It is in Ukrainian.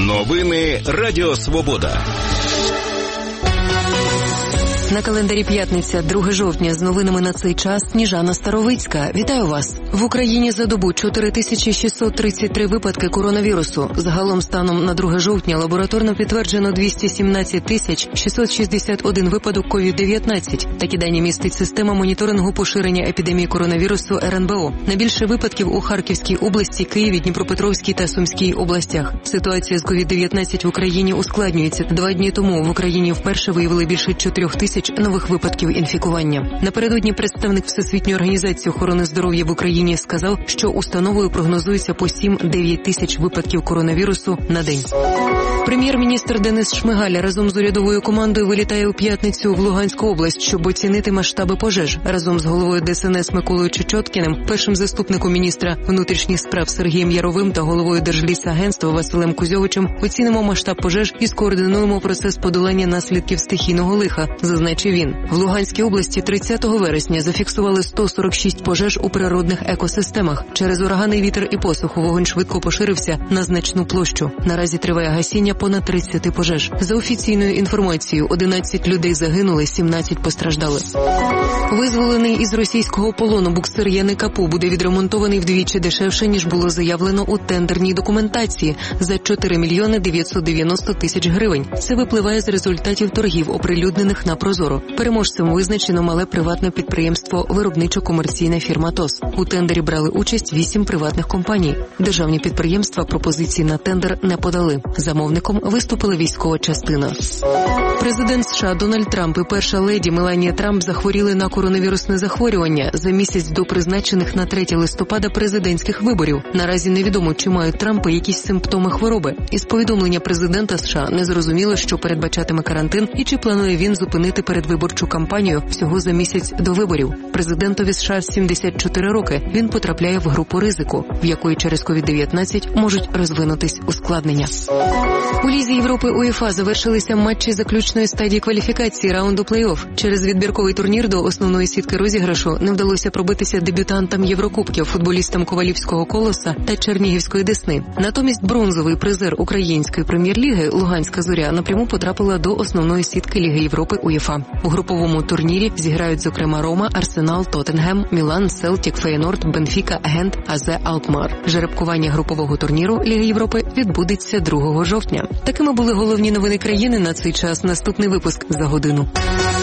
Новини Радіо Свобода. На календарі п'ятниця, 2 жовтня, з новинами на цей час Сніжана Старовицька. Вітаю вас! В Україні за добу 4633 випадки коронавірусу. Загалом станом на 2 жовтня лабораторно підтверджено 217 661 випадок COVID-19. Такі дані містить система моніторингу поширення епідемії коронавірусу РНБО. Найбільше випадків у Харківській області, Києві, Дніпропетровській та Сумській областях. Ситуація з COVID-19 в Україні ускладнюється. 2 дні тому в Україні вперше виявили більше 4000 нових випадків інфікування. Напередодні представник Всесвітньої організації охорони здоров'я в Україні сказав, що установою прогнозується по 7-9 тисяч випадків коронавірусу на день. Прем'єр-міністр Денис Шмигаль разом з урядовою командою вилітає у п'ятницю в Луганську область, щоб оцінити масштаби пожеж. Разом з головою ДСНС Миколою Чечоткіним, першим заступником міністра внутрішніх справ Сергієм Яровим та головою Держлісагентства Василем Кузьовичем оцінимо масштаб пожеж і скоординуємо процес подолання наслідків стихійного лиха, зазначив він. В Луганській області 30 вересня зафіксували 146 пожеж у природних екосистемах. Через ураганний вітер і посуху вогонь швидко поширився на значну площу. Наразі триває гасіння понад 30 пожеж. За офіційною інформацією, 11 людей загинули, 17 постраждали. Визволений із російського полону буксир Яни Капу буде відремонтований вдвічі дешевше, ніж було заявлено у тендерній документації – за 4 мільйони 990 тисяч гривень. Це випливає з результатів торгів, оприлюднених на Прозоро. Переможцем визначено мале приватне підприємство «Виробничо-комерційна фірма ТОС». У тендері брали участь 8 приватних компаній. Державні підприємства пропозиції на тендер не подали. Замовником виступила військова частина. Президент США Дональд Трамп і перша леді Меланія Трамп захворіли на коронавірусне захворювання за місяць до призначених на 3 листопада президентських виборів. Наразі невідомо, чи мають Трампи якісь симптоми хвороби. Із повідомлення президента США не зрозуміло, що передбачатиме карантин і чи планує він зупинити передвиборчу кампанію всього за місяць до виборів. Президентові США 74 роки. Він потрапляє в групу ризику, в якої через COVID-19 можуть розвинутись ускладнення. У Лізі Європи УЄФА завершилися матчі заключної стадії кваліфікації раунду плей-офф. Через відбірковий турнір до основної сітки розіграшу не вдалося пробитися дебютантам Єврокубків, футболістам Ковалівського Колоса та Чернігівської Десни. Натомість бронзовий призер української прем'єр-ліги Луганська Зоря напряму потрапила до основної сітки Ліги Європи УЄФА. У груповому турнірі зіграють, зокрема, Рома, Арсенал, Тоттенгем, Мілан, Селтік, Фейнорд, Бенфіка, Гент, АЗ Алкмар. Жеребкування групового турніру Ліги Європи відбудеться 2 жовтня. Такими були головні новини країни на цей час. Наступний випуск за годину.